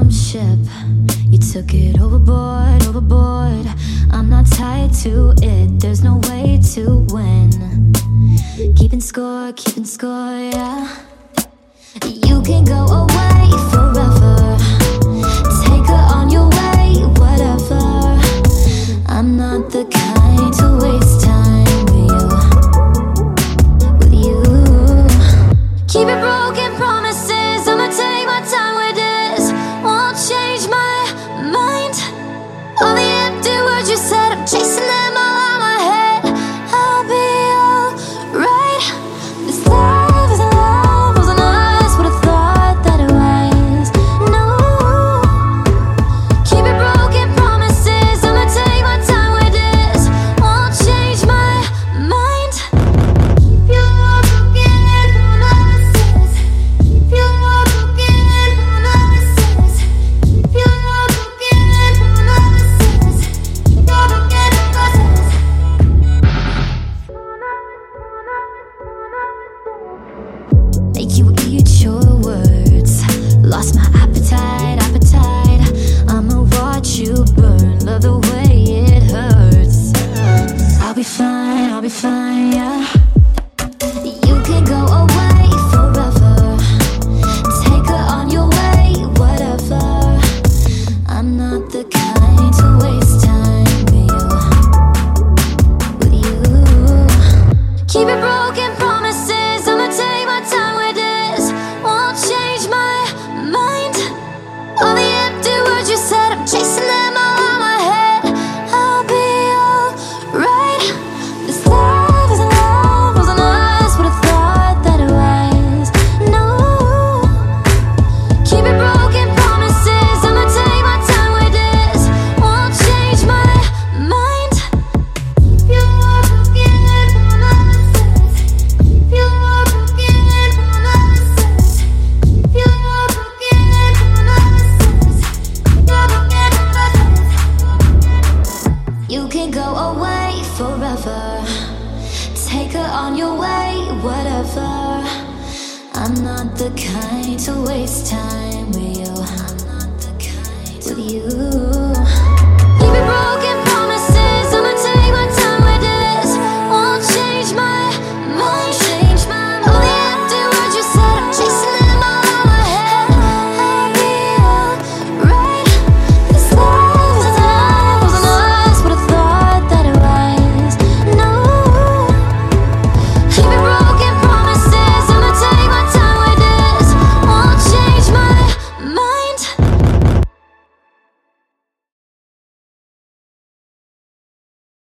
ship. You took it overboard, overboard. I'm not tied to it, there's no way to win. Keeping score, yeah. You can go away forever. Take her on your way, whatever. I'm not the kind to waste time with you. Keep it broken promises, I'ma take my time with this. Won't change my mind. All the empty words you said, I'm chasing them all out my head. I'll be alright. This love isn't love, wasn't us. Would've thought that it was. No. Keep it broken promises, I'ma take my time with this. Won't change my mind. Keep your broken promises. Keep your broken promises. Keep your broken promises. Keep your broken promises. Make you eat your words. Lost my appetite. I'ma watch you burn. Love the way it hurts. I'll be fine, yeah. You can go away forever. Take her on your way, whatever. I'm not the kind to waste time with you. Keep it broken promises, I'ma take my time with this. Won't change my mind. All the empty words you said, I'm chasing them all out my head. I'll be alright. This love isn't love, wasn't us. Would've thought that it was. No. Keep it broken promises, I'ma take my time with this. Won't change my mind. Keep your broken promises. Keep your broken promises. Keep your broken promises. Keep your broken promises. You can go away forever. Take her on your way, whatever. I'm not the kind to waste time with you.